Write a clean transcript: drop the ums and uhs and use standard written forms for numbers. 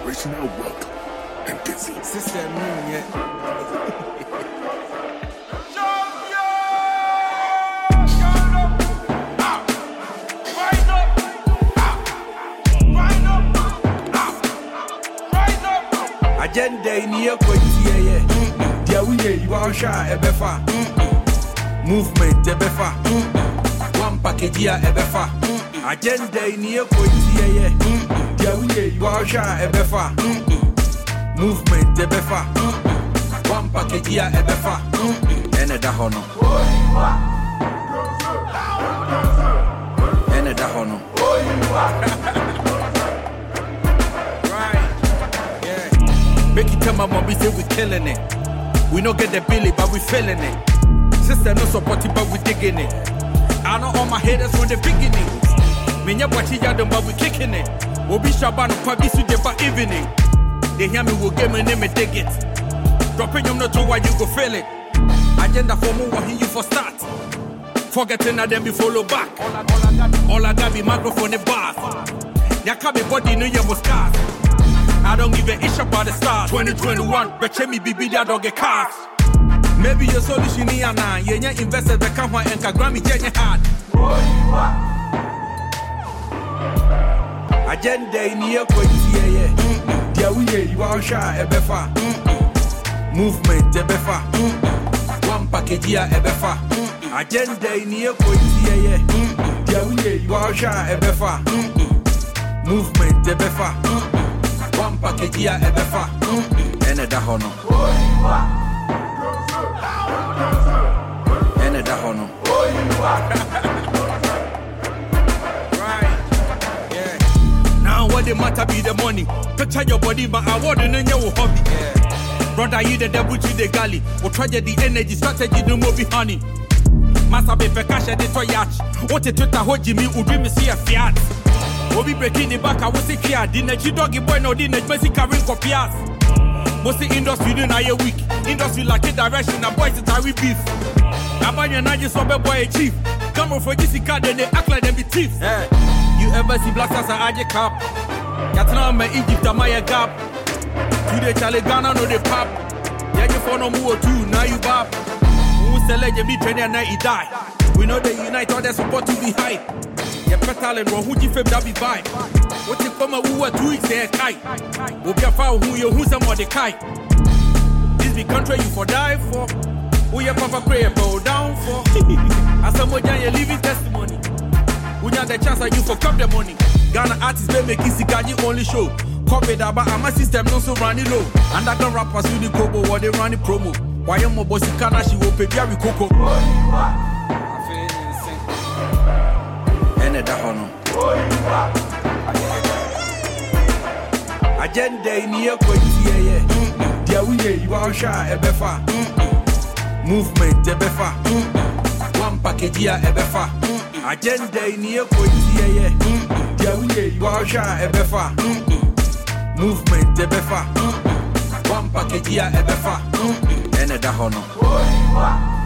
generational wealth and disease. System, yeah. Agenda in here, yeah. Dear, we you are shy, ebefa. Movement, ebefa. One package here, ebefa. Agenda in here, yeah. Dear, we you are shy, ebefa. Movement, ebefa. One package here, ebefa. Eneda hono. Eneda hono. Make it tell my mom, we say we killing it. We don't get the billy, but we feeling it. Sister no supporting, but we digging it. I know all my haters from the beginning. Me nya watch ya them, but we kicking it. We'll be shabano, probably so by evening. They hear me, we'll get my name and dig it. Dropping them not to why you go feel it. Agenda for more, what you for start. Forgetting that them be follow back. All I got be microphone and bars. Ya can't be body, no you must cars. I don't give a ish about the stars. 2021, but check me BB that don't get cars. Maybe your solution here now. You invested the company and Grammy Jenny hard. Agenda in here, yeah. Dear, we you are shy, ebefa. Movement, ebefa. One package here, ebefa. Agenda in here, yeah. Dear, we you are shy, ebefa. Movement, ebefa. One package here, ebefa. Eneda hono. Eneda hono. Right. Yeah. Now what the matter be the money. Picture your body, but I want to know your hobby. Yeah. Brother, you the devil to the galley. Or try the energy strategy, no more be honey. Massa be cash at the toyach. What a Twitter hold Jimmy would dream to see a fiat. We'll be breaking the back, I was sick here. Didn't you doggy boy no didn't Messi carrying copias? Most the industry doing a week. Industry like a direction, and boys it's a beef. Abanya na just sober boy a chief. Come on for this card, then they act like them be thieves. Hey. You ever see black stars at Aje Cup? Yatna me Egypt a Maya Gap. Today Charlie Ghana no they pop. Yeah, you for no more too, now you bop. Who select you meet trainer now he die. We know they unite all their support to be high. Yeah, petal and who you feel that be vibe. What you come who are 2 weeks there kite. We'll be a foul who you who's some of the kite. This be country you for die for. Who your papa pray bow down for. As someone you living testimony. Who you the chance that you for cup the money. Ghana artists they make it Gaji only show. Copy that but my system not so running low. Underground rappers do the kobo or they run the promo. Why am my bossy kana she will pay Gary Coco. Eneda hono. Agenda in here, yeah. Dear, we you are shy, ebefa. Movement, ebefa. One package here, ebefa. Agenda in here, yeah. Dear, we you are shy, ebefa. Movement, ebefa. One package here, ebefa. Eneda hono.